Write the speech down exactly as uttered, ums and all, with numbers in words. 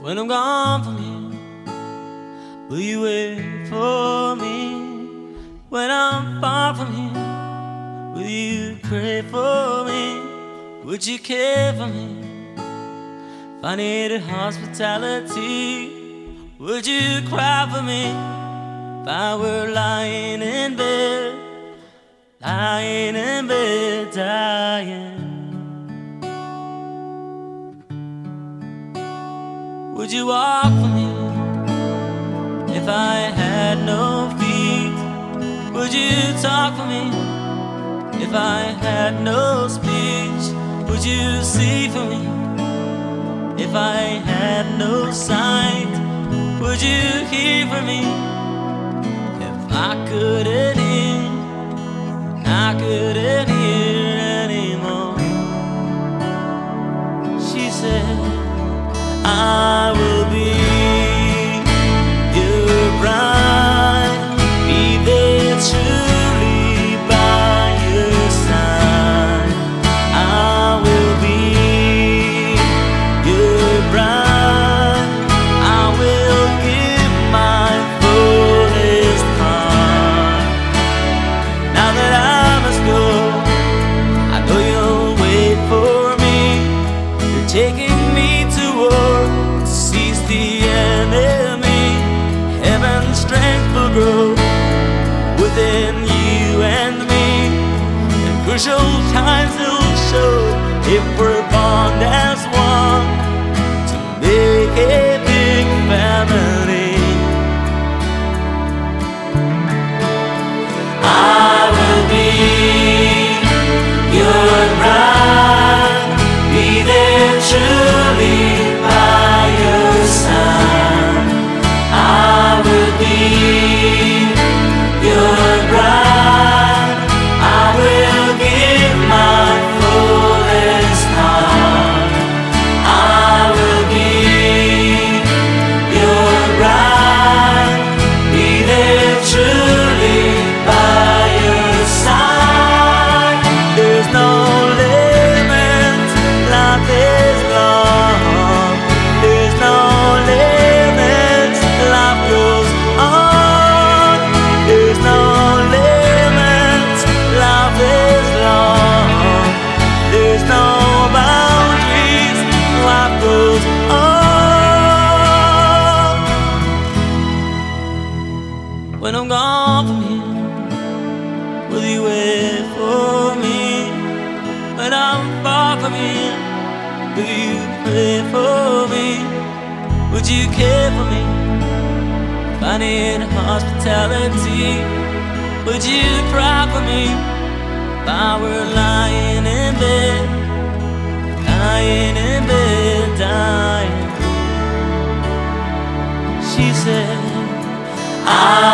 When I'm gone from here, will you wait for me? When I'm far from here, will you pray for me? Would you care for me if I needed hospitality? Would you cry for me if I were lying in bed, lying in bed, dying? Would you walk for me if I had no feet? Would you talk for me if I had no speech? Would you see for me if I had no sight? Would you hear for me if I couldn't hear? I couldn't hear anymore. She said, I will be your bride, be there truly by your side. I will be your bride, I will give my fullest heart. Now that I must go, I know you'll wait for me. You're taking me to war to seize the enemy. Heaven's strength will grow within you and me, and crucial times will show if we're bond as one to make a big family. I will be your bride, be there truly by your side. I will be your bride, I will give my fullest heart. I will be your bride, be there truly by your side. There's no limit, life is long. There's no limits, life goes on. There's no limits, life is long. There's no boundaries, life goes on. When I'm gone from here, will you wait for me? When I'm far from here, will you pray for me? Would you care for me if I need hospitality? Would you cry for me if I were lying in bed, lying in bed, dying? She said, I